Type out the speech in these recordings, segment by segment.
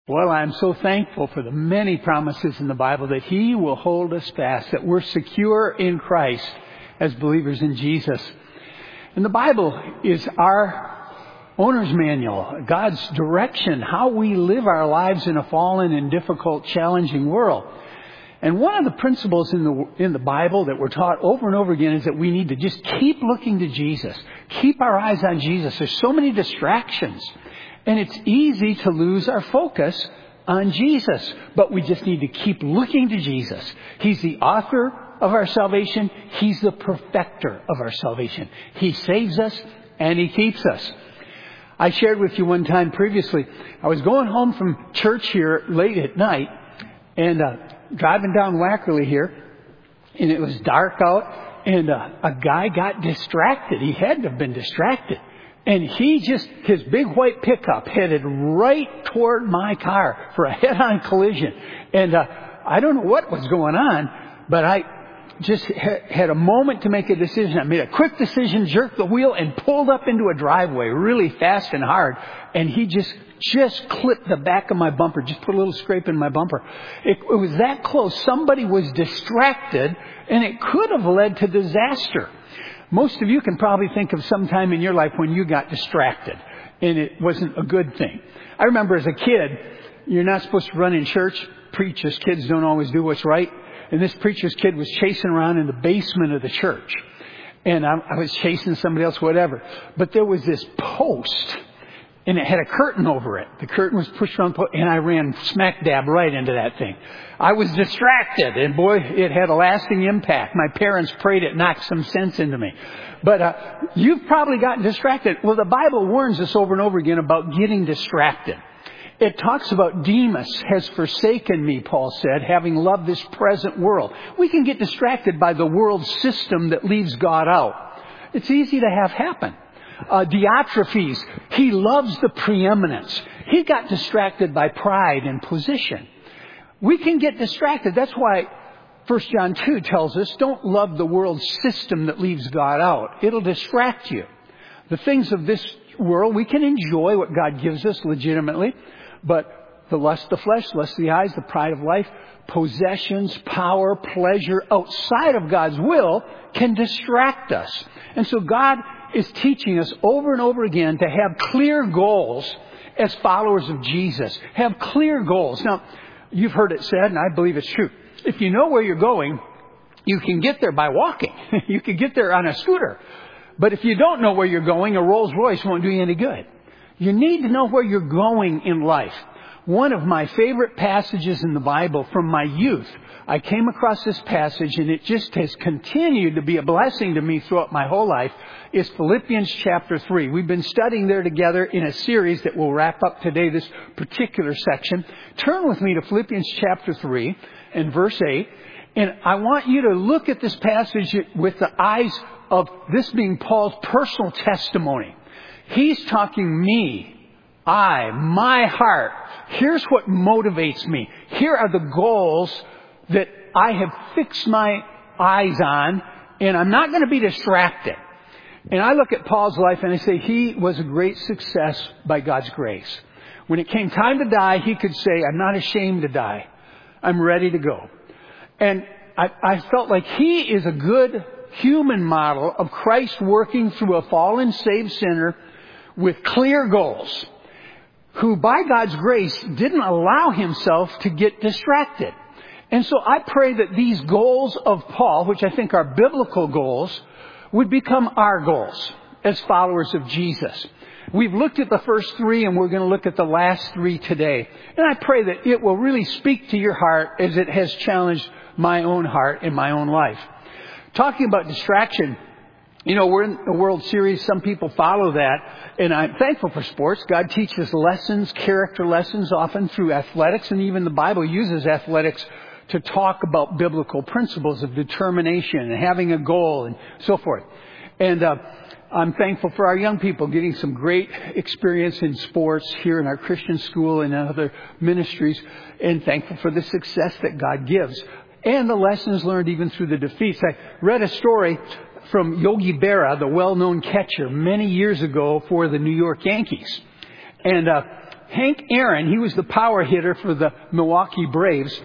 Well, I'm so thankful for the many promises in the Bible that He will hold us fast, that we're secure in Christ as believers in Jesus. And the Bible is our owner's manual, God's direction, how we live our lives in a fallen and difficult, challenging world. And one of the principles in the Bible that we're taught over and over again is that we need to just keep looking to Jesus. Keep our eyes on Jesus. There's so many distractions. And it's easy to lose our focus on Jesus. But we just need to keep looking to Jesus. He's the author of our salvation. He's the perfecter of our salvation. He saves us and He keeps us. I shared with you one time previously, I was going home from church here late at night and driving down Wackerly here, and it was dark out, and a guy got distracted. He had to have been distracted. And his big white pickup headed right toward my car for a head-on collision. And I don't know what was going on, but I just had a moment to make a decision. I made a quick decision, jerked the wheel, and pulled up into a driveway really fast and hard. And he just clipped the back of my bumper, just put a little scrape in my bumper. It was that close. Somebody was distracted, and it could have led to disaster. Most of you can probably think of some time in your life when you got distracted, and it wasn't a good thing. I remember as a kid, you're not supposed to run in church. Preachers' kids don't always do what's right. And this preacher's kid was chasing around in the basement of the church. And I was chasing somebody else, whatever. But there was this post, and it had a curtain over it. The curtain was pushed around the post, and I ran smack dab right into that thing. I was distracted, and boy, it had a lasting impact. My parents prayed it knocked some sense into me. But you've probably gotten distracted. Well, the Bible warns us over and over again about getting distracted. It talks about Demas has forsaken me, Paul said, having loved this present world. We can get distracted by the world system that leaves God out. It's easy to have happen. Diotrephes, he loves the preeminence. He got distracted by pride and position. We can get distracted. That's why 1 John 2 tells us, don't love the world system that leaves God out. It'll distract you. The things of this world, we can enjoy what God gives us legitimately, but the lust of the flesh, lust of the eyes, the pride of life, possessions, power, pleasure outside of God's will can distract us. And so God is teaching us over and over again to have clear goals as followers of Jesus. Have clear goals. Now, you've heard it said, and I believe it's true. If you know where you're going, you can get there by walking. You can get there on a scooter. But if you don't know where you're going, a Rolls Royce won't do you any good. You need to know where you're going in life. One of my favorite passages in the Bible from my youth, I came across this passage, and it just has continued to be a blessing to me throughout my whole life, is Philippians chapter 3. We've been studying there together in a series that will wrap up today, this particular section. Turn with me to Philippians chapter 3 and verse 8. And I want you to look at this passage with the eyes of this being Paul's personal testimony. He's talking my heart. Here's what motivates me. Here are the goals that I have fixed my eyes on, and I'm not going to be distracted. And I look at Paul's life and I say he was a great success by God's grace. When it came time to die, he could say, I'm not ashamed to die. I'm ready to go. And I felt like he is a good human model of Christ working through a fallen, saved sinner with clear goals, who by God's grace didn't allow himself to get distracted. And so I pray that these goals of Paul, which I think are biblical goals, would become our goals as followers of Jesus. We've looked at the first three, and we're going to look at the last three today. And I pray that it will really speak to your heart as it has challenged my own heart in my own life. Talking about distraction, we're in a World Series. Some people follow that. And I'm thankful for sports. God teaches lessons, character lessons, often through athletics. And even the Bible uses athletics to talk about biblical principles of determination and having a goal and so forth. And I'm thankful for our young people getting some great experience in sports here in our Christian school and in other ministries. And thankful for the success that God gives. And the lessons learned even through the defeats. I read a story from Yogi Berra, the well-known catcher, many years ago for the New York Yankees. And Hank Aaron, he was the power hitter for the Milwaukee Braves.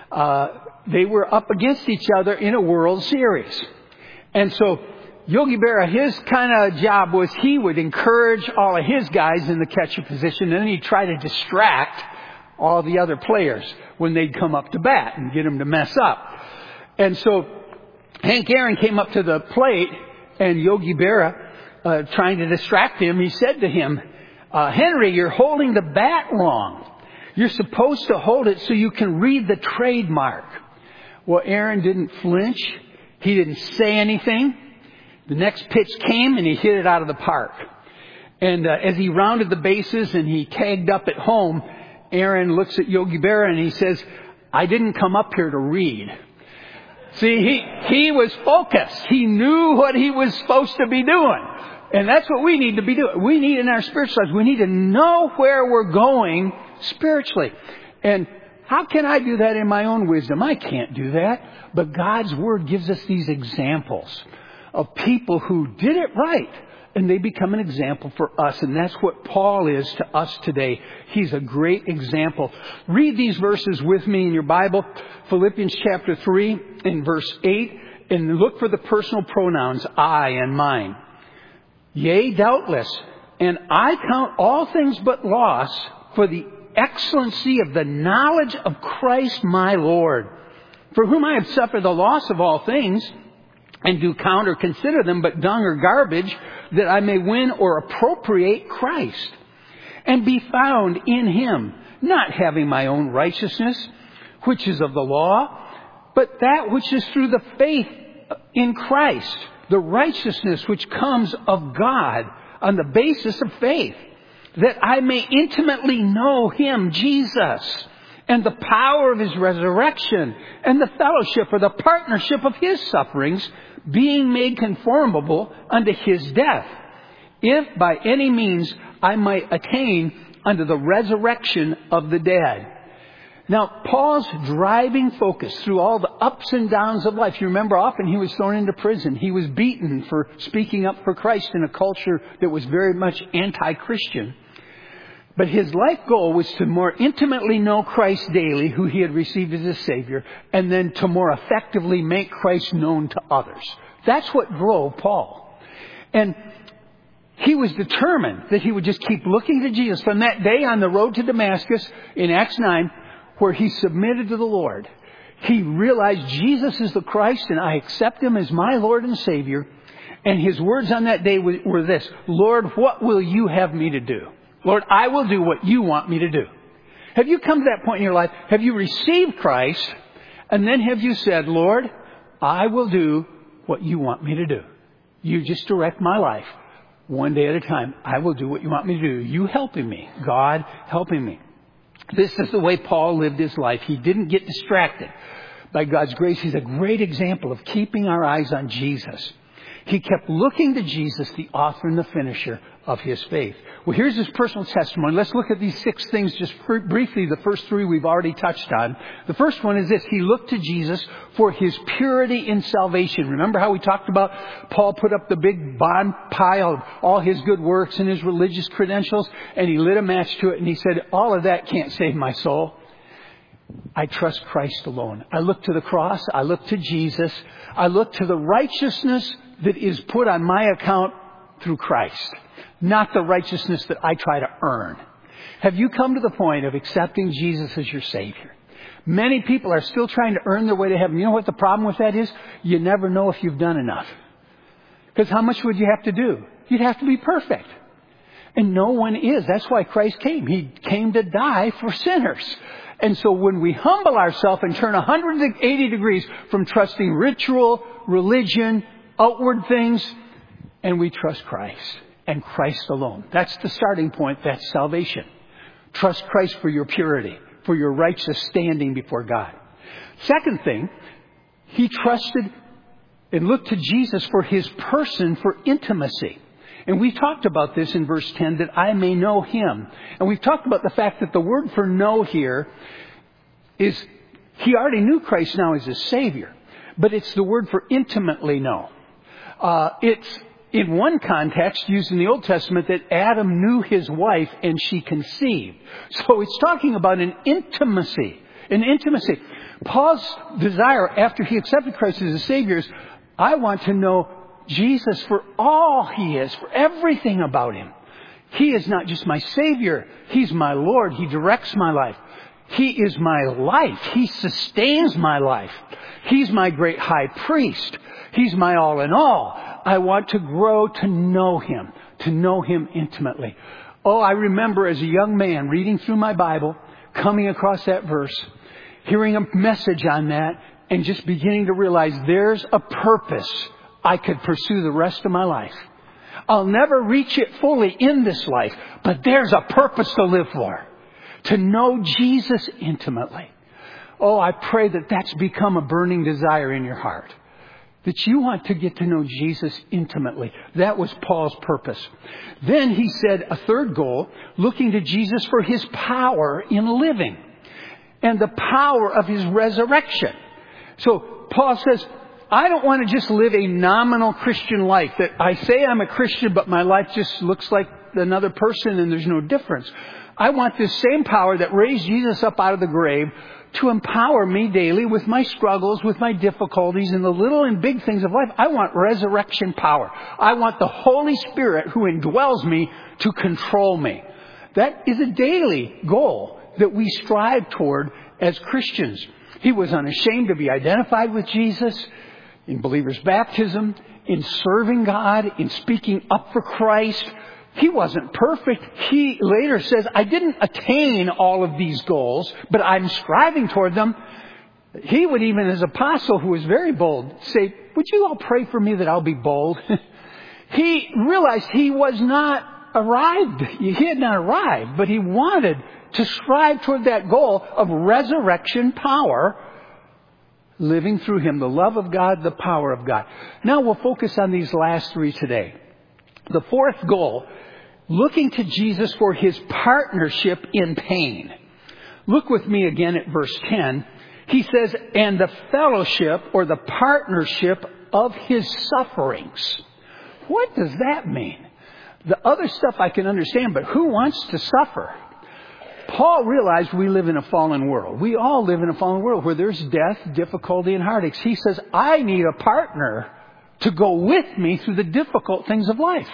They were up against each other in a World Series. And so Yogi Berra, his kind of job was he would encourage all of his guys in the catcher position, and then he'd try to distract all the other players when they'd come up to bat and get them to mess up. And so Hank Aaron came up to the plate, and Yogi Berra, trying to distract him, he said to him, Henry, you're holding the bat wrong. You're supposed to hold it so you can read the trademark. Well, Aaron didn't flinch. He didn't say anything. The next pitch came and he hit it out of the park. And as he rounded the bases and he tagged up at home, Aaron looks at Yogi Berra and he says, I didn't come up here to read. See, he was focused. He knew what he was supposed to be doing. And that's what we need to be doing. We need in our spiritual lives, we need to know where we're going spiritually. And how can I do that in my own wisdom? I can't do that. But God's Word gives us these examples of people who did it right. And they become an example for us. And that's what Paul is to us today. He's a great example. Read these verses with me in your Bible. Philippians chapter 3 and verse 8. And look for the personal pronouns, I and mine. Yea, doubtless. And I count all things but loss for the excellency of the knowledge of Christ my Lord, for whom I have suffered the loss of all things, and do count or consider them but dung or garbage, that I may win or appropriate Christ, and be found in Him, not having my own righteousness, which is of the law, but that which is through the faith in Christ, the righteousness which comes of God on the basis of faith, that I may intimately know Him, Jesus, and the power of His resurrection, and the fellowship or the partnership of His sufferings, being made conformable unto His death, if by any means I might attain unto the resurrection of the dead. Now, Paul's driving focus through all the ups and downs of life. You remember, often he was thrown into prison. He was beaten for speaking up for Christ in a culture that was very much anti-Christian. But his life goal was to more intimately know Christ daily, who he had received as his Savior, and then to more effectively make Christ known to others. That's what drove Paul. And he was determined that he would just keep looking to Jesus. From that day on the road to Damascus in Acts 9, where he submitted to the Lord, he realized Jesus is the Christ and I accept Him as my Lord and Savior. And his words on that day were this: Lord, what will you have me to do? Lord, I will do what you want me to do. Have you come to that point in your life? Have you received Christ? And then have you said, Lord, I will do what you want me to do. You just direct my life one day at a time. I will do what you want me to do. You helping me. God helping me. This is the way Paul lived his life. He didn't get distracted. By God's grace, he's a great example of keeping our eyes on Jesus. He kept looking to Jesus, the author and the finisher of his faith. Well, here's his personal testimony. Let's look at these 6 things just briefly. The first 3 we've already touched on. The first one is this: he looked to Jesus for his purity in salvation. Remember how we talked about Paul put up the big bond pile of all his good works and his religious credentials, and he lit a match to it, and he said, all of that can't save my soul. I trust Christ alone. I look to the cross. I look to Jesus. I look to the righteousness that is put on my account through Christ, not the righteousness that I try to earn. Have you come to the point of accepting Jesus as your Savior? Many people are still trying to earn their way to heaven. You know what the problem with that is? You never know if you've done enough. Because how much would you have to do? You'd have to be perfect. And no one is. That's why Christ came. He came to die for sinners. And so when we humble ourselves and turn 180 degrees from trusting ritual, religion, outward things, and we trust Christ and Christ alone. That's the starting point. That's salvation. Trust Christ for your purity, for your righteous standing before God. Second thing, he trusted and looked to Jesus for his person, for intimacy. And we talked about this in verse 10, that I may know Him. And we've talked about the fact that the word for know here is, he already knew Christ now as his Savior. But it's the word for intimately know. It's in one context, used in the Old Testament, that Adam knew his wife and she conceived. So it's talking about an intimacy. An intimacy. Paul's desire after he accepted Christ as a Savior is, I want to know Jesus for all He is, for everything about Him. He is not just my Savior. He's my Lord. He directs my life. He is my life. He sustains my life. He's my great high priest. He's my all in all. I want to grow to know Him intimately. Oh, I remember as a young man reading through my Bible, coming across that verse, hearing a message on that, and just beginning to realize there's a purpose I could pursue the rest of my life. I'll never reach it fully in this life, but there's a purpose to live for. To know Jesus intimately. Oh, I pray that that's become a burning desire in your heart. That you want to get to know Jesus intimately. That was Paul's purpose. Then he said a third goal, looking to Jesus for His power in living. And the power of His resurrection. So Paul says, I don't want to just live a nominal Christian life. That I say I'm a Christian, but my life just looks like another person and there's no difference. I want this same power that raised Jesus up out of the grave to empower me daily with my struggles, with my difficulties, and the little and big things of life. I want resurrection power. I want the Holy Spirit who indwells me to control me. That is a daily goal that we strive toward as Christians. He was unashamed to be identified with Jesus in believers' baptism, in serving God, in speaking up for Christ. He wasn't perfect. He later says, I didn't attain all of these goals, but I'm striving toward them. He would even, as apostle who was very bold, say, would you all pray for me that I'll be bold? He realized he was not arrived. He had not arrived, but he wanted to strive toward that goal of resurrection power, living through Him, the love of God, the power of God. Now we'll focus on these last three today. The fourth goal, looking to Jesus for His partnership in pain. Look with me again at verse 10. He says, and the fellowship or the partnership of His sufferings. What does that mean? The other stuff I can understand, but who wants to suffer? Paul realized we live in a fallen world. We all live in a fallen world where there's death, difficulty, and heartaches. He says, I need a partner to go with me through the difficult things of life.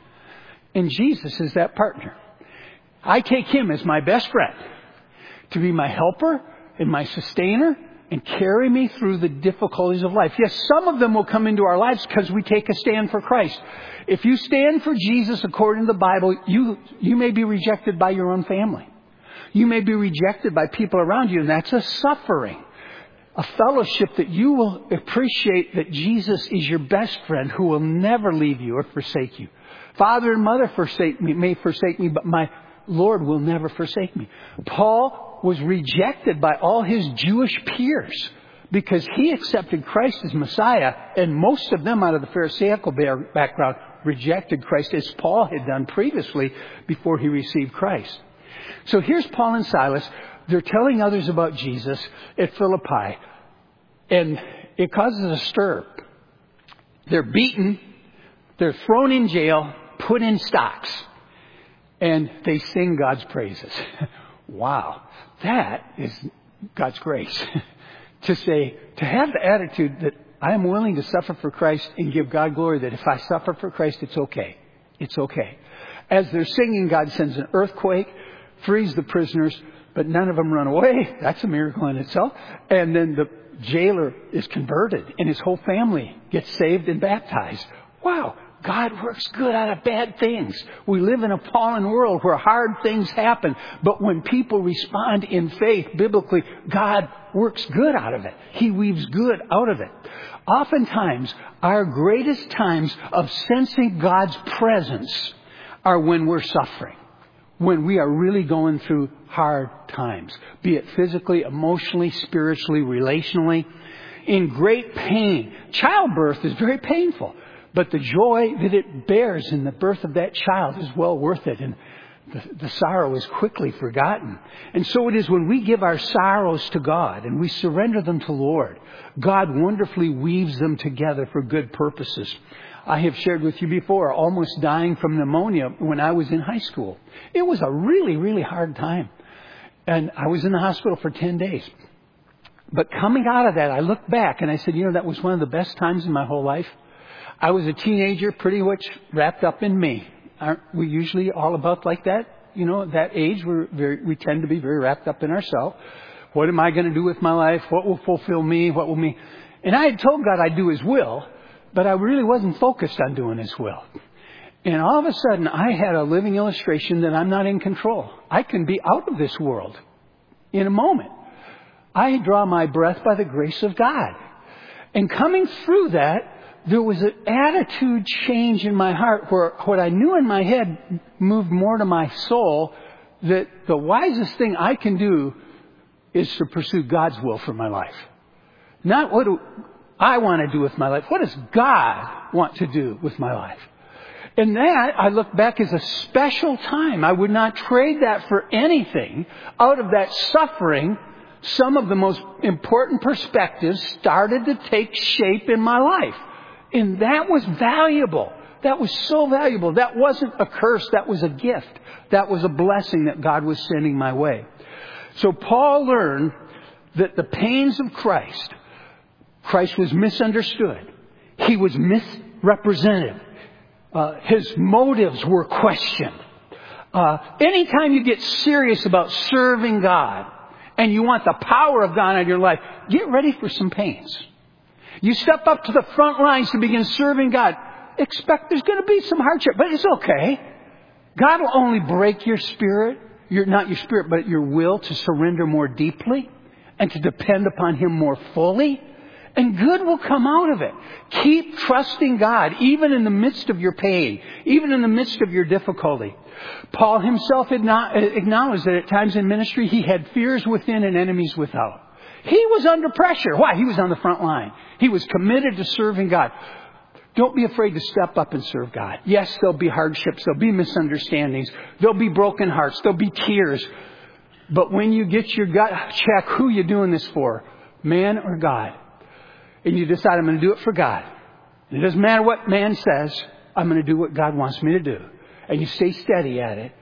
And Jesus is that partner. I take Him as my best friend to be my helper and my sustainer and carry me through the difficulties of life. Yes, some of them will come into our lives because we take a stand for Christ. If you stand for Jesus according to the Bible, you may be rejected by your own family. You may be rejected by people around you, and that's a suffering. A fellowship that you will appreciate that Jesus is your best friend who will never leave you or forsake you. Father and mother may forsake me, but my Lord will never forsake me. Paul was rejected by all his Jewish peers because he accepted Christ as Messiah, and most of them out of the Pharisaical background rejected Christ as Paul had done previously before he received Christ. So here's Paul and Silas. They're telling others about Jesus at Philippi, and it causes a stir. They're beaten, they're thrown in jail, put in stocks, and they sing God's praises. Wow, that is God's grace. To have the attitude that I am willing to suffer for Christ and give God glory, that if I suffer for Christ, it's okay. It's okay. As they're singing, God sends an earthquake, frees the prisoners, but none of them run away. That's a miracle in itself. And then the jailer is converted and his whole family gets saved and baptized. Wow, God works good out of bad things. We live in a fallen world where hard things happen. But when people respond in faith, biblically, God works good out of it. He weaves good out of it. Oftentimes, our greatest times of sensing God's presence are when we're suffering. When we are really going through hard times, be it physically, emotionally, spiritually, relationally, in great pain. Childbirth is very painful, but the joy that it bears in the birth of that child is well worth it, and the sorrow is quickly forgotten. And so it is when we give our sorrows to God and we surrender them to the Lord, God wonderfully weaves them together for good purposes. I have shared with you before, almost dying from pneumonia when I was in high school. It was a really, really hard time. And I was in the hospital for 10 days. But coming out of that, I looked back and I said, that was one of the best times in my whole life. I was a teenager, pretty much wrapped up in me. Aren't we usually all about like that? At that age, we tend to be very wrapped up in ourselves. What am I going to do with my life? What will fulfill me? What will me? And I had told God I'd do His will, but I really wasn't focused on doing His will. And all of a sudden, I had a living illustration that I'm not in control. I can be out of this world in a moment. I draw my breath by the grace of God. And coming through that, there was an attitude change in my heart where what I knew in my head moved more to my soul, that the wisest thing I can do is to pursue God's will for my life. Not what do I want to do with my life. What does God want to do with my life? And that, I look back as a special time. I would not trade that for anything. Out of that suffering, some of the most important perspectives started to take shape in my life. And that was valuable. That was so valuable. That wasn't a curse. That was a gift. That was a blessing that God was sending my way. So Paul learned that the pains of Christ was misunderstood. He was misrepresented. His motives were questioned. Anytime you get serious about serving God and you want the power of God in your life, get ready for some pains. You step up to the front lines to begin serving God. Expect there's going to be some hardship, but it's okay. God will only break your spirit, not your spirit, but your will to surrender more deeply and to depend upon Him more fully. And good will come out of it. Keep trusting God, even in the midst of your pain, even in the midst of your difficulty. Paul himself acknowledged that at times in ministry he had fears within and enemies without. He was under pressure. Why? He was on the front line. He was committed to serving God. Don't be afraid to step up and serve God. Yes, there'll be hardships. There'll be misunderstandings. There'll be broken hearts. There'll be tears. But when you get your gut check, who are you doing this for? Man or God? And you decide, I'm going to do it for God. It doesn't matter what man says. I'm going to do what God wants me to do. And you stay steady at it.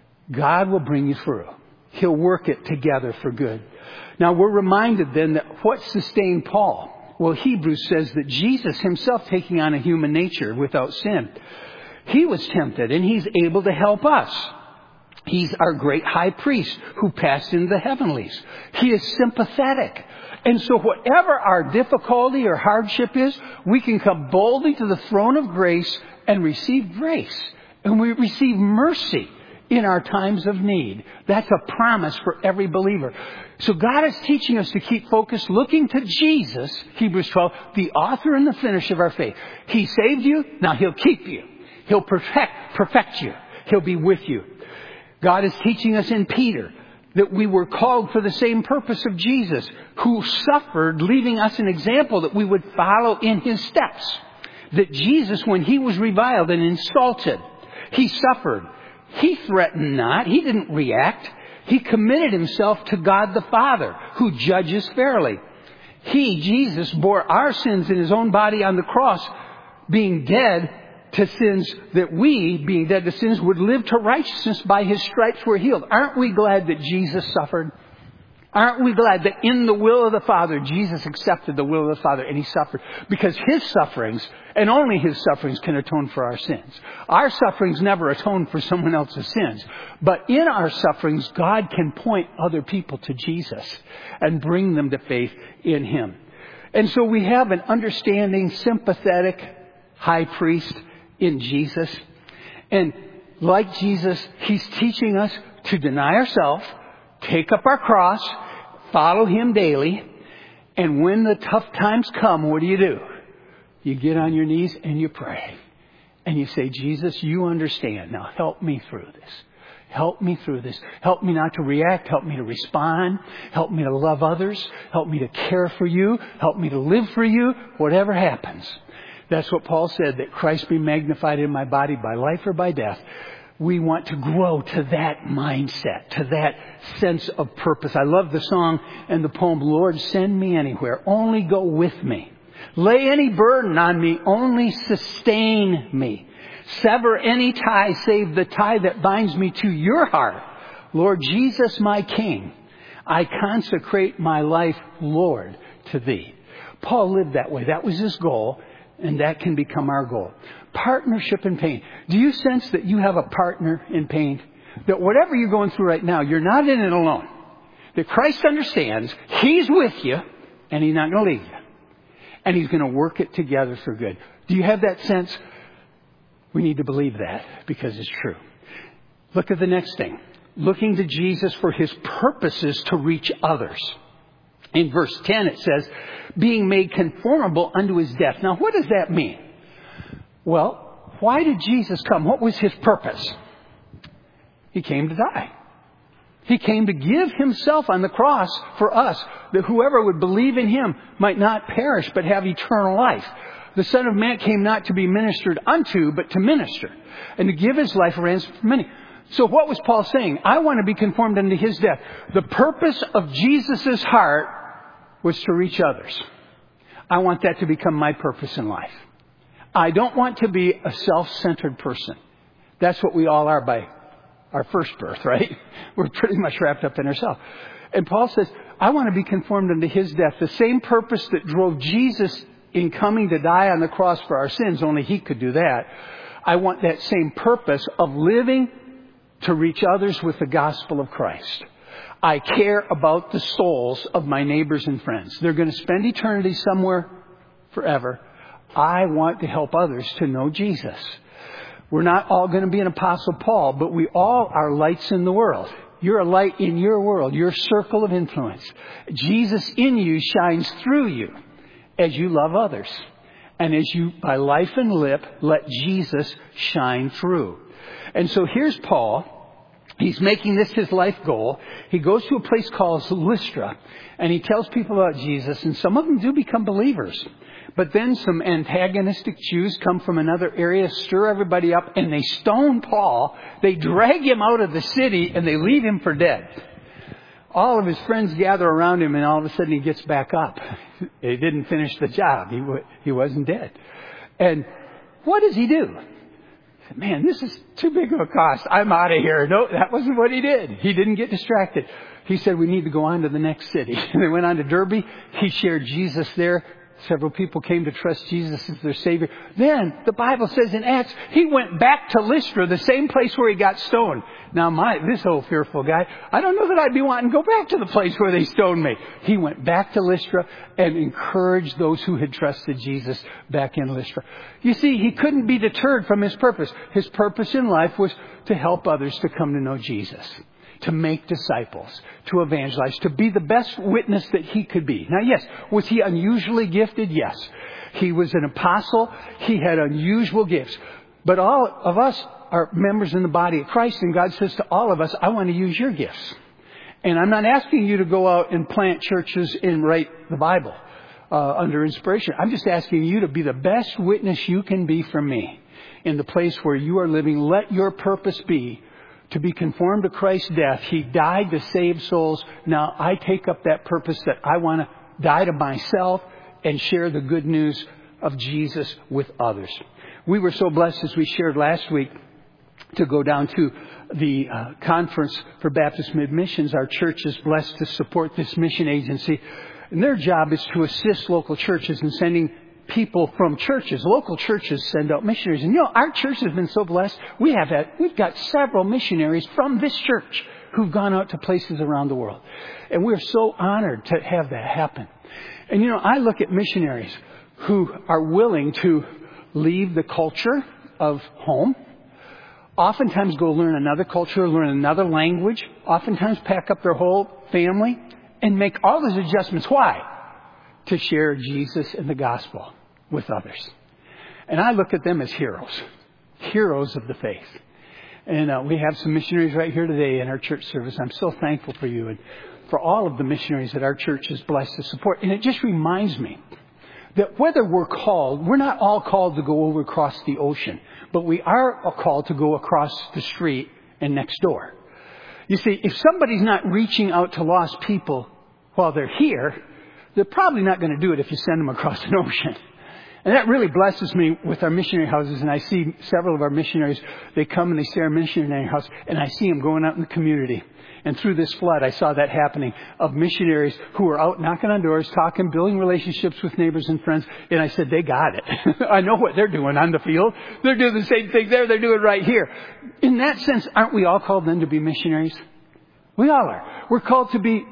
God will bring you through. He'll work it together for good. Now we're reminded then that what sustained Paul? Well, Hebrews says that Jesus Himself, taking on a human nature without sin, He was tempted and He's able to help us. He's our great high priest who passed into the heavenlies. He is sympathetic. And so whatever our difficulty or hardship is, we can come boldly to the throne of grace and receive grace. And we receive mercy in our times of need. That's a promise for every believer. So God is teaching us to keep focused, looking to Jesus, Hebrews 12, the author and the finisher of our faith. He saved you, now He'll keep you. He'll perfect you. He'll be with you. God is teaching us in Peter that we were called for the same purpose of Jesus, who suffered, leaving us an example that we would follow in His steps. That Jesus, when He was reviled and insulted, He suffered. He threatened not. He didn't react. He committed Himself to God the Father, who judges fairly. He, Jesus, bore our sins in His own body on the cross, being dead to sins, that we, being dead to sins, would live to righteousness. By His stripes we're healed. Aren't we glad that Jesus suffered? Aren't we glad that in the will of the Father, Jesus accepted the will of the Father and He suffered? Because His sufferings, and only His sufferings, can atone for our sins. Our sufferings never atone for someone else's sins. But in our sufferings, God can point other people to Jesus and bring them to faith in Him. And so we have an understanding, sympathetic high priest in Jesus. And like Jesus, He's teaching us to deny ourselves, take up our cross, follow Him daily. And when the tough times come, what do? You get on your knees and you pray. And you say, Jesus, You understand. Now help me through this. Help me through this. Help me not to react. Help me to respond. Help me to love others. Help me to care for You. Help me to live for You. Whatever happens. That's what Paul said, that Christ be magnified in my body by life or by death. We want to grow to that mindset, to that sense of purpose. I love the song and the poem, Lord, send me anywhere. Only go with me. Lay any burden on me, only sustain me. Sever any tie save the tie that binds me to your heart. Lord Jesus, my King, I consecrate my life, Lord, to thee. Paul lived that way. That was his goal, and that can become our goal. Partnership in pain. Do you sense that you have a partner in pain? That whatever you're going through right now, you're not in it alone. That Christ understands He's with you, and He's not going to leave you. And He's going to work it together for good. Do you have that sense? We need to believe that because it's true. Look at the next thing. Looking to Jesus for His purposes to reach others. In verse 10 it says, being made conformable unto His death. Now what does that mean? Well, why did Jesus come? What was His purpose? He came to die. He came to give Himself on the cross for us, that whoever would believe in Him might not perish but have eternal life. The Son of Man came not to be ministered unto, but to minister, and to give His life a ransom for many. So what was Paul saying? I want to be conformed unto His death. The purpose of Jesus' heart was to reach others. I want that to become my purpose in life. I don't want to be a self-centered person. That's what we all are by our first birth, right? We're pretty much wrapped up in ourselves. And Paul says, I want to be conformed unto His death. The same purpose that drove Jesus in coming to die on the cross for our sins, only He could do that. I want that same purpose of living to reach others with the gospel of Christ. I care about the souls of my neighbors and friends. They're going to spend eternity somewhere forever. I want to help others to know Jesus. We're not all going to be an Apostle Paul, but we all are lights in the world. You're a light in your world, your circle of influence. Jesus in you shines through you as you love others. And as you, by life and lip, let Jesus shine through. And so here's Paul. He's making this his life goal. He goes to a place called Lystra, and he tells people about Jesus, and some of them do become believers. But then some antagonistic Jews come from another area, stir everybody up, and they stone Paul. They drag him out of the city, and they leave him for dead. All of his friends gather around him, and all of a sudden he gets back up. He didn't finish the job. He wasn't dead. And what does he do? Man, this is too big of a cost. I'm out of here. No, that wasn't what he did. He didn't get distracted. He said, we need to go on to the next city. And they went on to Derbe. He shared Jesus there. Several people came to trust Jesus as their Savior. Then, the Bible says in Acts, he went back to Lystra, the same place where he got stoned. Now, this old fearful guy, I don't know that I'd be wanting to go back to the place where they stoned me. He went back to Lystra and encouraged those who had trusted Jesus back in Lystra. You see, he couldn't be deterred from his purpose. His purpose in life was to help others to come to know Jesus, to make disciples, to evangelize, to be the best witness that he could be. Now, yes, was he unusually gifted? Yes. He was an apostle. He had unusual gifts. But all of us are members in the body of Christ, and God says to all of us, I want to use your gifts. And I'm not asking you to go out and plant churches and write the Bible under inspiration. I'm just asking you to be the best witness you can be for me in the place where you are living. Let your purpose be to be conformed to Christ's death. He died to save souls. Now I take up that purpose that I want to die to myself and share the good news of Jesus with others. We were so blessed, as we shared last week, to go down to the conference for Baptist Mid-Missions. Our church is blessed to support this mission agency. And their job is to assist local churches in sending people from churches. Local churches send out missionaries. And our church has been so blessed. We've got several missionaries from this church who've gone out to places around the world. And we're so honored to have that happen. And I look at missionaries who are willing to leave the culture of home, oftentimes go learn another culture, learn another language, oftentimes pack up their whole family and make all those adjustments. Why? To share Jesus and the gospel with others. And I look at them as heroes of the faith. And we have some missionaries right here today in our church service. I'm so thankful for you and for all of the missionaries that our church is blessed to support. And it just reminds me that whether we're not all called to go over across the ocean, but we are called to go across the street and next door. You see, if somebody's not reaching out to lost people while they're here, they're probably not going to do it if you send them across an ocean. And that really blesses me with our missionary houses. And I see several of our missionaries, they come and they stay at our missionary house, and I see them going out in the community. And through this flood, I saw that happening, of missionaries who are out knocking on doors, talking, building relationships with neighbors and friends. And I said, they got it. I know what they're doing on the field. They're doing the same thing there. They're doing it right here. In that sense, aren't we all called then to be missionaries? We all are. We're called to be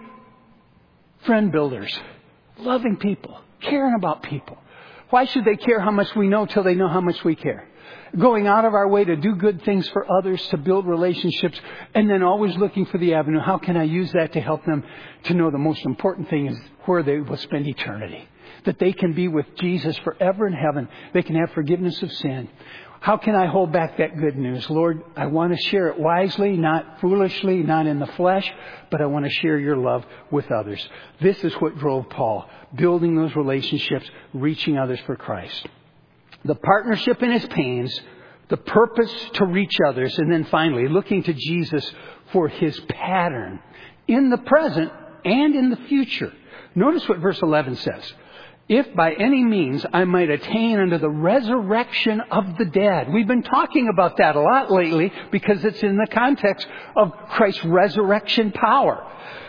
friend builders, loving people, caring about people. Why should they care how much we know till they know how much we care? Going out of our way to do good things for others, to build relationships, and then always looking for the avenue. How can I use that to help them to know the most important thing is where they will spend eternity? That they can be with Jesus forever in heaven. They can have forgiveness of sin. How can I hold back that good news? Lord, I want to share it wisely, not foolishly, not in the flesh, but I want to share your love with others. This is what drove Paul, building those relationships, reaching others for Christ. The partnership in his pains, the purpose to reach others, and then finally looking to Jesus for his pattern in the present and in the future. Notice what verse 11 says. If by any means I might attain unto the resurrection of the dead. We've been talking about that a lot lately because it's in the context of Christ's resurrection power.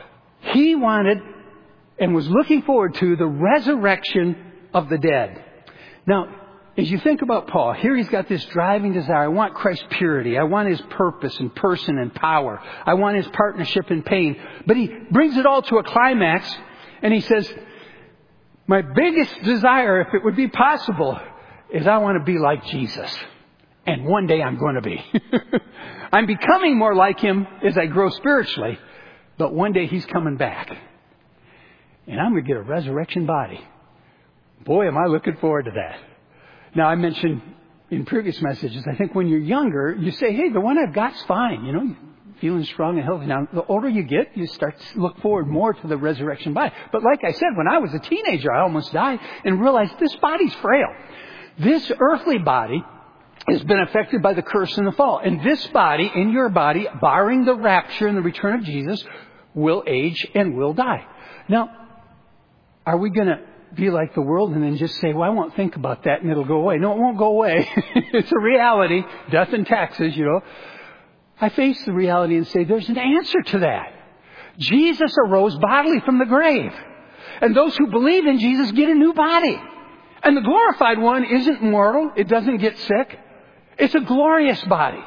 He wanted and was looking forward to the resurrection of the dead. Now, as you think about Paul, here he's got this driving desire. I want Christ's purity. I want his purpose and person and power. I want his partnership in pain. But he brings it all to a climax and he says, my biggest desire, if it would be possible, is I want to be like Jesus. And one day I'm going to be. I'm becoming more like him as I grow spiritually. But one day he's coming back. And I'm going to get a resurrection body. Boy, am I looking forward to that. Now, I mentioned in previous messages, I think when you're younger, you say, hey, the one I've got's fine. You know, feeling strong and healthy. Now, the older you get, you start to look forward more to the resurrection body. But like I said, when I was a teenager, I almost died and realized this body's frail. This earthly body has been affected by the curse and the fall. And this body, in your body, barring the rapture and the return of Jesus, will age and will die. Now, are we going to be like the world and then just say, well, I won't think about that and it'll go away? No, it won't go away. It's a reality. Death and taxes, you know. I face the reality and say, there's an answer to that. Jesus arose bodily from the grave. And those who believe in Jesus get a new body. And the glorified one isn't mortal. It doesn't get sick. It's a glorious body.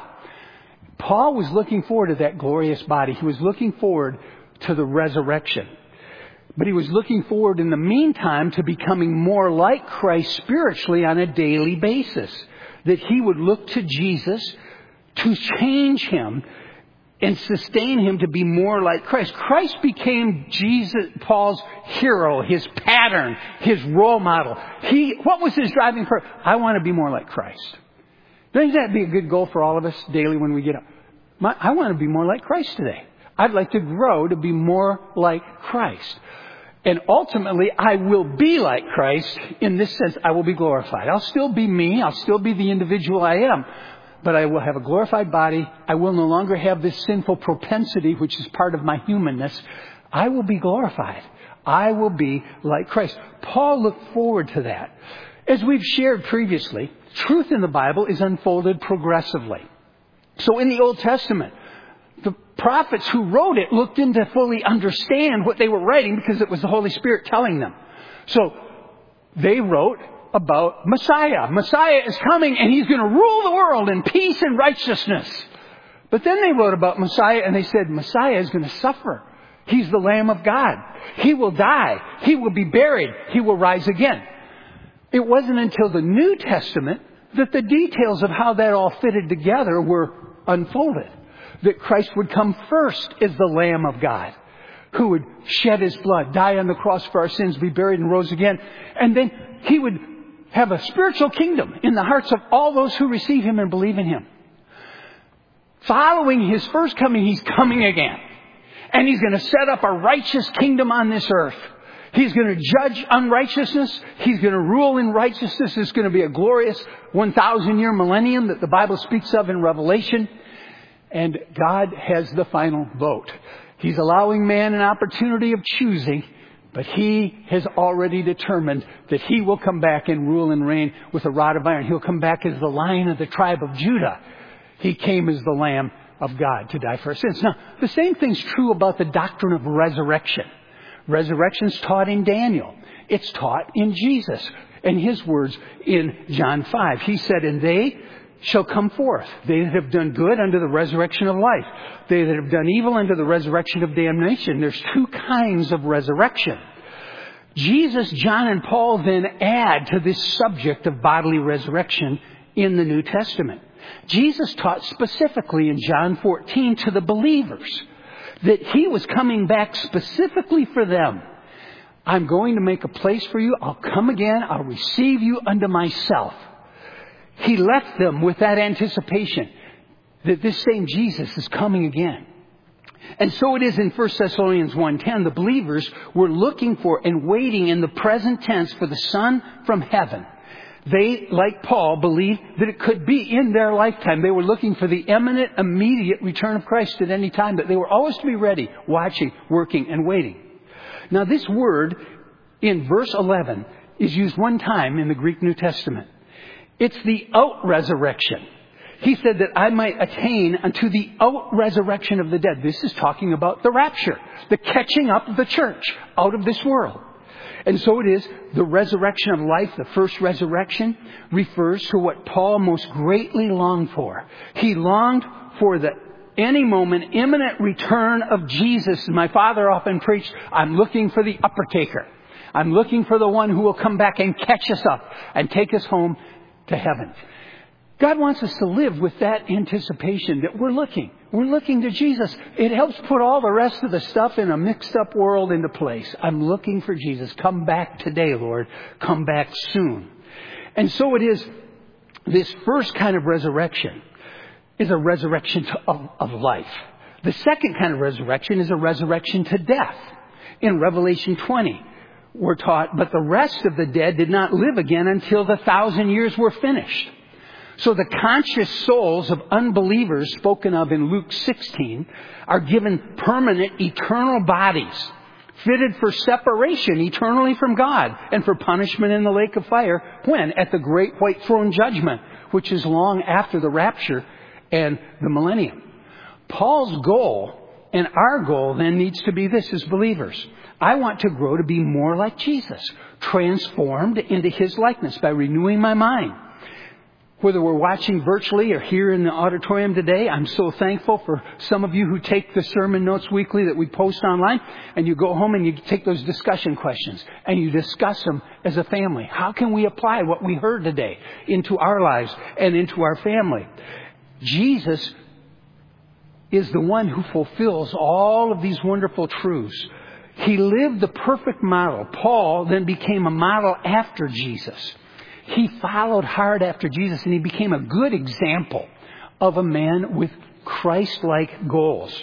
Paul was looking forward to that glorious body. He was looking forward to the resurrection. But he was looking forward in the meantime to becoming more like Christ spiritually on a daily basis. That he would look to Jesus to change him and sustain him to be more like Christ. Christ became Paul's hero, his pattern, his role model. What was his driving force? I want to be more like Christ. Doesn't that be a good goal for all of us daily when we get up? I want to be more like Christ today. I'd like to grow to be more like Christ. And ultimately, I will be like Christ in this sense. I will be glorified. I'll still be me. I'll still be the individual I am. But I will have a glorified body. I will no longer have this sinful propensity, which is part of my humanness. I will be glorified. I will be like Christ. Paul looked forward to that. As we've shared previously, truth in the Bible is unfolded progressively. So in the Old Testament, the prophets who wrote it looked in to fully understand what they were writing because it was the Holy Spirit telling them. So they wrote about Messiah. Messiah is coming and he's going to rule the world in peace and righteousness. But then they wrote about Messiah and they said, Messiah is going to suffer. He's the Lamb of God. He will die. He will be buried. He will rise again. It wasn't until the New Testament that the details of how that all fitted together were unfolded. That Christ would come first as the Lamb of God, who would shed his blood, die on the cross for our sins, be buried and rose again. And then he would have a spiritual kingdom in the hearts of all those who receive him and believe in him. Following his first coming, he's coming again. And he's going to set up a righteous kingdom on this earth. He's going to judge unrighteousness. He's going to rule in righteousness. It's going to be a glorious 1,000-year millennium that the Bible speaks of in Revelation. And God has the final vote. He's allowing man an opportunity of choosing, But He has already determined that He will come back and rule and reign with a rod of iron. He'll come back as the Lion of the tribe of Judah. He came as the Lamb of God to die for our sins. Now, the same thing's true about the doctrine of resurrection. Resurrection's taught in Daniel. It's taught in Jesus. And His words in John 5. He said, and they shall come forth. They that have done good unto the resurrection of life. They that have done evil unto the resurrection of damnation. There's two kinds of resurrection. Jesus, John, and Paul then add to this subject of bodily resurrection in the New Testament. Jesus taught specifically in John 14 to the believers that He was coming back specifically for them. I'm going to make a place for you. I'll come again. I'll receive you unto myself. He left them with that anticipation that this same Jesus is coming again. And so it is in 1 Thessalonians 1:10. The believers were looking for and waiting in the present tense for the Son from heaven. They, like Paul, believed that it could be in their lifetime. They were looking for the imminent, immediate return of Christ at any time. That they were always to be ready, watching, working, and waiting. Now this word in verse 11 is used one time in the Greek New Testament. It's the out-resurrection. He said that I might attain unto the out-resurrection of the dead. This is talking about the rapture, the catching up of the church out of this world. And so it is, the resurrection of life, the first resurrection, refers to what Paul most greatly longed for. He longed for the any moment imminent return of Jesus. My father often preached, I'm looking for the upper taker. I'm looking for the one who will come back and catch us up and take us home to heaven. God wants us to live with that anticipation that we're looking. We're looking to Jesus. It helps put all the rest of the stuff in a mixed up world into place. I'm looking for Jesus. Come back today, Lord. Come back soon. And so it is, this first kind of resurrection is a resurrection of life. The second kind of resurrection is a resurrection to death. In Revelation 20, we're taught, but the rest of the dead did not live again until the 1,000 years were finished. So the conscious souls of unbelievers spoken of in Luke 16 are given permanent, eternal bodies, fitted for separation eternally from God and for punishment in the lake of fire. When? At the great white throne judgment, which is long after the rapture and the millennium. Paul's goal and our goal then needs to be this as believers. I want to grow to be more like Jesus, transformed into His likeness by renewing my mind. Whether we're watching virtually or here in the auditorium today, I'm so thankful for some of you who take the sermon notes weekly that we post online, and you go home and you take those discussion questions and you discuss them as a family. How can we apply what we heard today into our lives and into our family? Jesus is the one who fulfills all of these wonderful truths. He lived the perfect model. Paul then became a model after Jesus. He followed hard after Jesus, and he became a good example of a man with Christ-like goals.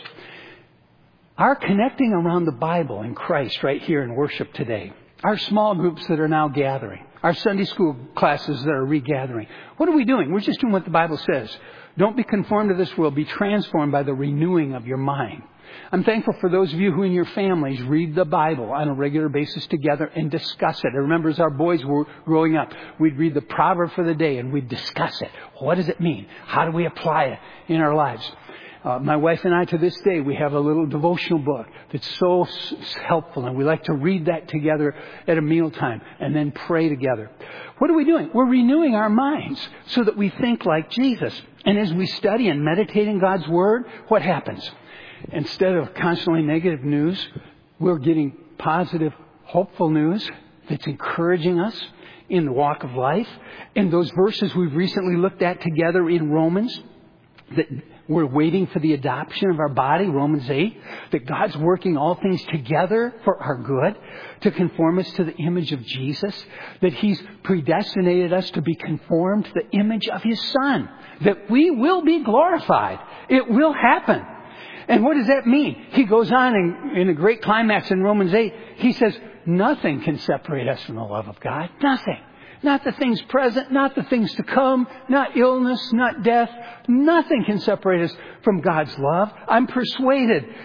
Our connecting around the Bible and Christ right here in worship today, our small groups that are now gathering, our Sunday school classes that are regathering, what are we doing? We're just doing what the Bible says. Don't be conformed to this world. Be transformed by the renewing of your mind. I'm thankful for those of you who in your families read the Bible on a regular basis together and discuss it. I remember as our boys were growing up, we'd read the proverb for the day and we'd discuss it. What does it mean? How do we apply it in our lives? My wife and I, to this day, we have a little devotional book that's so helpful, and we like to read that together at a mealtime and then pray together. What are we doing? We're renewing our minds so that we think like Jesus. And as we study and meditate in God's Word, what happens? Instead of constantly negative news, we're getting positive, hopeful news that's encouraging us in the walk of life. And those verses we've recently looked at together in Romans, that we're waiting for the adoption of our body, Romans 8, that God's working all things together for our good to conform us to the image of Jesus, that He's predestinated us to be conformed to the image of His Son, that we will be glorified. It will happen. And what does that mean? He goes on in a great climax in Romans 8. He says, nothing can separate us from the love of God. Nothing. Not the things present, not the things to come, not illness, not death. Nothing can separate us from God's love. I'm persuaded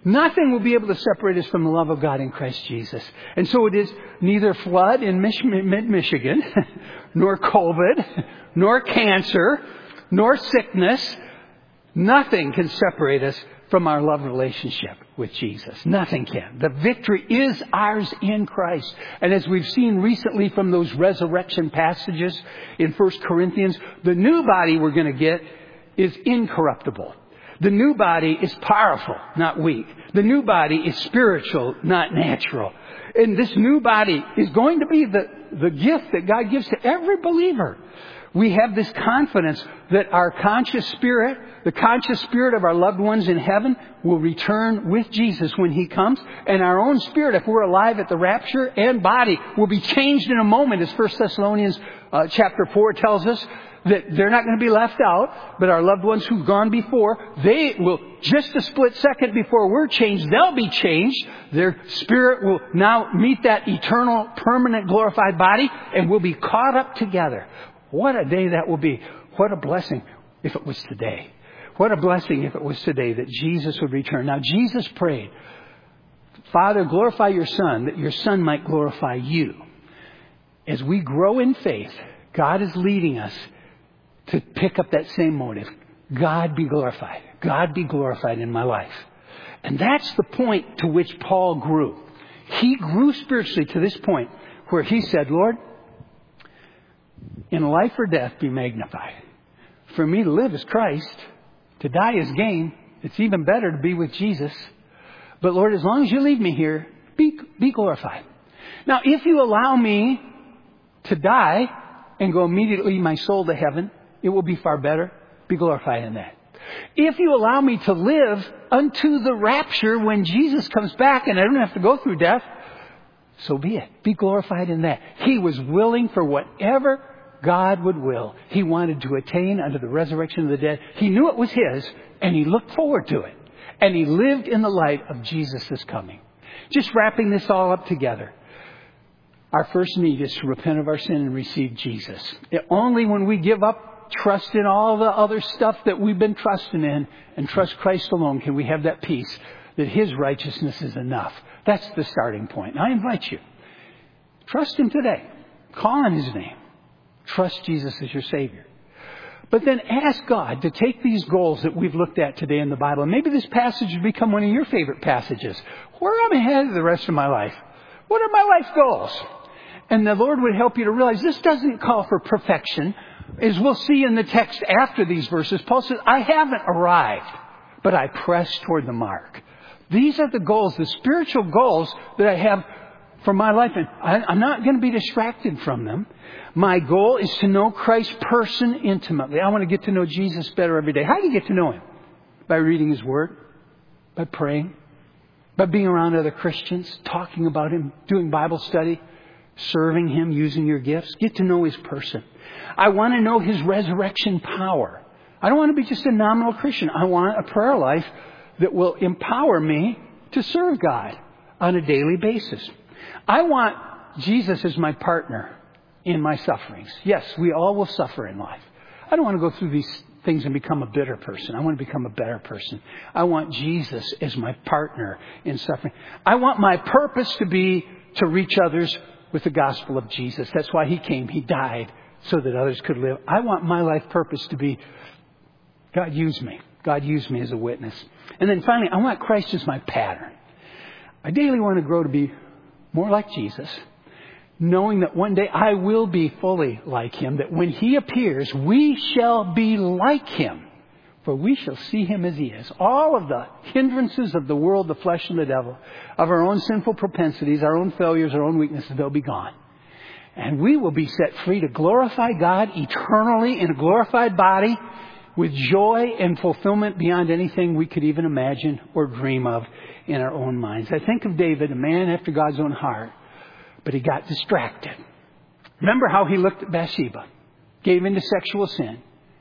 Nothing will be able to separate us from the love of God in Christ Jesus. And so it is neither flood in mid-Michigan, nor COVID, nor cancer, nor sickness. Nothing can separate us from our love relationship with Jesus. Nothing can. The victory is ours in Christ. And as we've seen recently from those resurrection passages in 1 Corinthians, the new body we're going to get is incorruptible. The new body is powerful, not weak. The new body is spiritual, not natural. And this new body is going to be the gift that God gives to every believer. We have this confidence that our conscious spirit, the conscious spirit of our loved ones in heaven, will return with Jesus when He comes. And our own spirit, if we're alive at the rapture, and body will be changed in a moment, as 1 Thessalonians chapter 4 tells us. That they're not going to be left out, but our loved ones who've gone before, they will, just a split second before we're changed, they'll be changed. Their spirit will now meet that eternal, permanent, glorified body, and we'll be caught up together. What a day that will be. What a blessing if it was today. What a blessing if it was today that Jesus would return. Now, Jesus prayed, Father, glorify your Son, that your Son might glorify you. As we grow in faith, God is leading us to pick up that same motive. God be glorified. God be glorified in my life. And that's the point to which Paul grew. He grew spiritually to this point where he said, Lord, in life or death be magnified. For me to live is Christ. To die is gain. It's even better to be with Jesus. But Lord, as long as you leave me here, be glorified. Now, if you allow me to die and go immediately my soul to heaven, it will be far better. Be glorified in that. If you allow me to live unto the rapture when Jesus comes back and I don't have to go through death, so be it. Be glorified in that. He was willing for whatever God would will. He wanted to attain unto the resurrection of the dead. He knew it was His, and He looked forward to it. And He lived in the light of Jesus' coming. Just wrapping this all up together. Our first need is to repent of our sin and receive Jesus. Only when we give up trust in all the other stuff that we've been trusting in and trust Christ alone can we have that peace that His righteousness is enough. That's the starting point. And I invite you, trust Him today. Call on His name. Trust Jesus as your Savior. But then ask God to take these goals that we've looked at today in the Bible. And maybe this passage would become one of your favorite passages. Where am I headed the rest of my life? What are my life goals? And the Lord would help you to realize this doesn't call for perfection. As we'll see in the text after these verses, Paul says, I haven't arrived, but I press toward the mark. These are the goals, the spiritual goals that I have for my life. And I'm not going to be distracted from them. My goal is to know Christ's person intimately. I want to get to know Jesus better every day. How do you get to know Him? By reading His Word, by praying, by being around other Christians, talking about Him, doing Bible study, serving Him, using your gifts. Get to know His person. I want to know His resurrection power. I don't want to be just a nominal Christian. I want a prayer life that will empower me to serve God on a daily basis. I want Jesus as my partner in my sufferings. Yes, we all will suffer in life. I don't want to go through these things and become a bitter person. I want to become a better person. I want Jesus as my partner in suffering. I want my purpose to be to reach others with the gospel of Jesus. That's why He came. He died so that others could live. I want my life purpose to be, God use me. God use me as a witness. And then finally, I want Christ as my pattern. I daily want to grow to be more like Jesus, knowing that one day I will be fully like Him, that when He appears, we shall be like Him, for we shall see Him as He is. All of the hindrances of the world, the flesh and the devil, of our own sinful propensities, our own failures, our own weaknesses, they'll be gone. And we will be set free to glorify God eternally in a glorified body with joy and fulfillment beyond anything we could even imagine or dream of in our own minds. I think of David, a man after God's own heart, but he got distracted. Remember how he looked at Bathsheba, gave into sexual sin.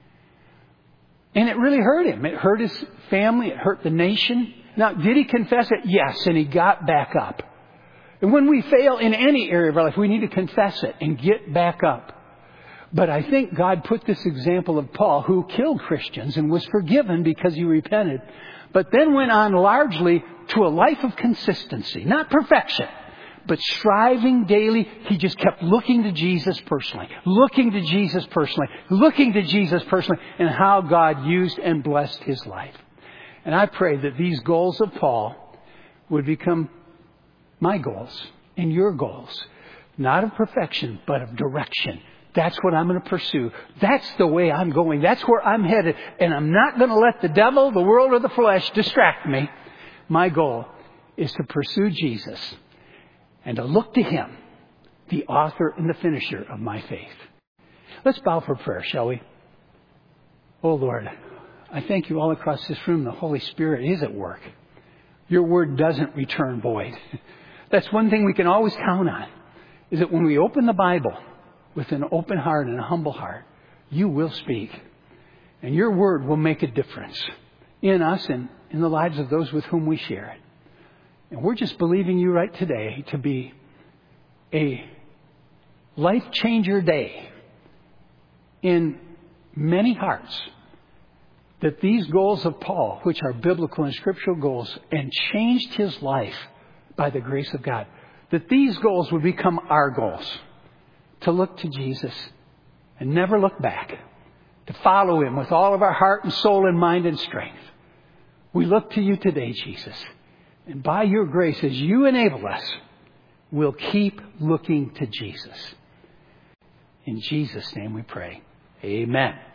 And it really hurt him. It hurt his family. It hurt the nation. Now, did he confess it? Yes, and he got back up. And when we fail in any area of our life, we need to confess it and get back up. But I think God put this example of Paul, who killed Christians and was forgiven because he repented. but then went on largely to a life of consistency, not perfection, but striving daily. He just kept looking to Jesus personally, looking to Jesus personally, looking to Jesus personally, and how God used and blessed his life. And I pray that these goals of Paul would become my goals and your goals, not of perfection, but of direction. That's what I'm going to pursue. That's the way I'm going. That's where I'm headed. And I'm not going to let the devil, the world, or the flesh distract me. My goal is to pursue Jesus and to look to him, the author and the finisher of my faith. Let's bow for prayer, shall we? Oh, Lord, I thank you all across this room. The Holy Spirit is at work. Your word doesn't return void. That's one thing we can always count on, is that when we open the Bible with an open heart and a humble heart, you will speak. And your word will make a difference in us and in the lives of those with whom we share it. And we're just believing you right today to be a life changer day in many hearts. That these goals of Paul, which are biblical and scriptural goals, and changed his life by the grace of God, that these goals would become our goals. To look to Jesus and never look back. To follow him with all of our heart and soul and mind and strength. We look to you today, Jesus. And by your grace, as you enable us, we'll keep looking to Jesus. In Jesus' name we pray. Amen.